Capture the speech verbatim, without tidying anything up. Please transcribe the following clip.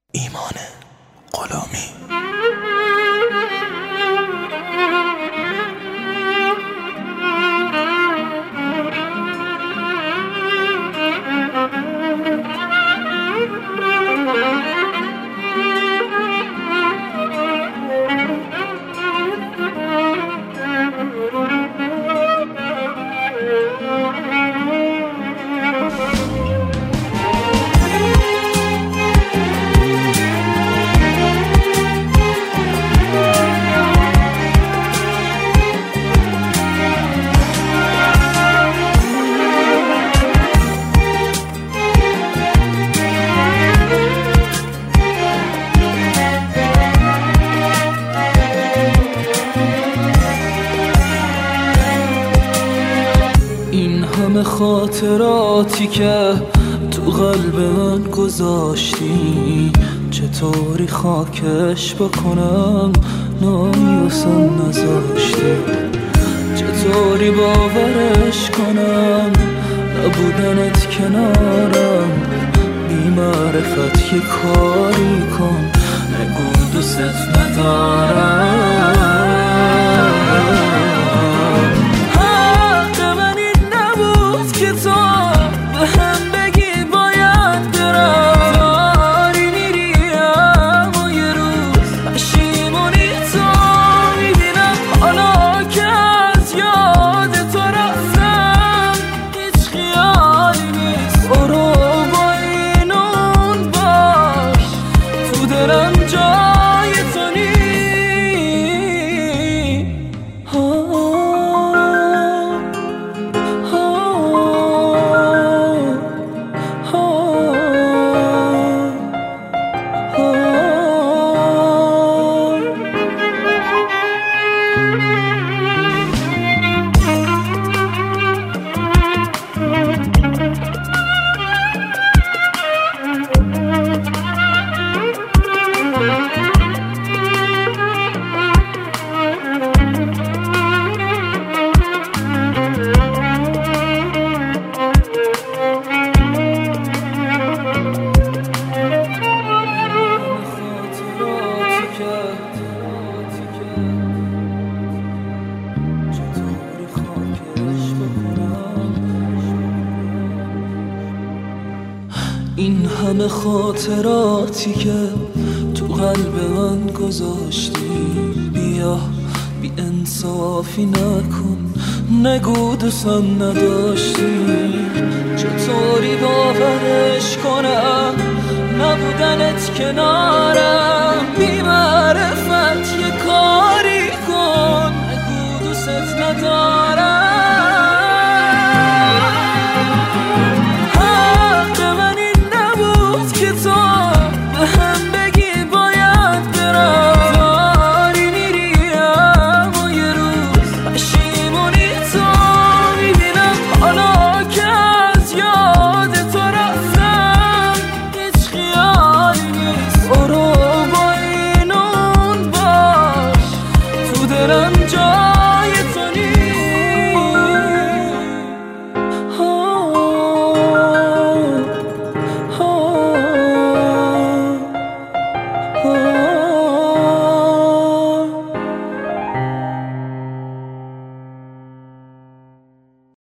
ایمان غلامی. همه خاطراتی که تو قلب من گذاشتی، چطوری خاکش بکنم نامی واسم نذاشتی، چطوری باورش کنم نبودنت کنارم، بی معرفت یه کاری کن نگو دوست ندارم. این همه خاطراتی که تو قلب من گذاشتی، بیا بی انصافی نکن نگو دوستم نداشتی، چطوری باورش کنم نبودنت کنارم، بی معرفت